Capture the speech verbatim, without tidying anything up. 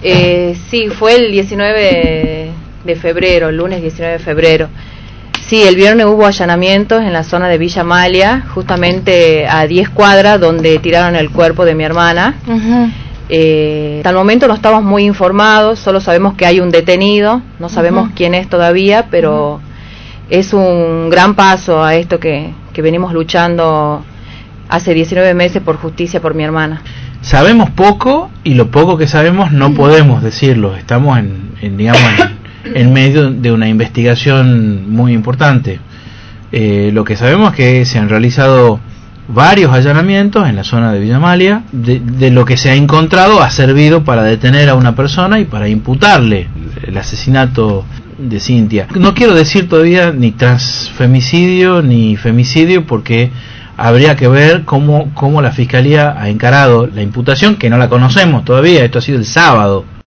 Eh, sí, fue el diecinueve de febrero, el lunes diecinueve de febrero. Sí, el viernes hubo allanamientos en la zona de Villa Amalia, justamente a diez cuadras donde tiraron el cuerpo de mi hermana. Uh-huh. Eh, hasta el momento no estamos muy informados, solo sabemos que hay un detenido, no sabemos uh-huh. quién es todavía, pero uh-huh. es un gran paso a esto que, que venimos luchando hace diecinueve meses por justicia por mi hermana. Sabemos poco y lo poco que sabemos no uh-huh. podemos decirlo, estamos en, en digamos en en medio de una investigación muy importante. Eh, lo que sabemos es que se han realizado varios allanamientos en la zona de Villa Amalia. De, de lo que se ha encontrado ha servido para detener a una persona y para imputarle el asesinato de Cintia. No quiero decir todavía ni transfemicidio ni femicidio porque habría que ver cómo, cómo la Fiscalía ha encarado la imputación, que no la conocemos todavía, esto ha sido el sábado.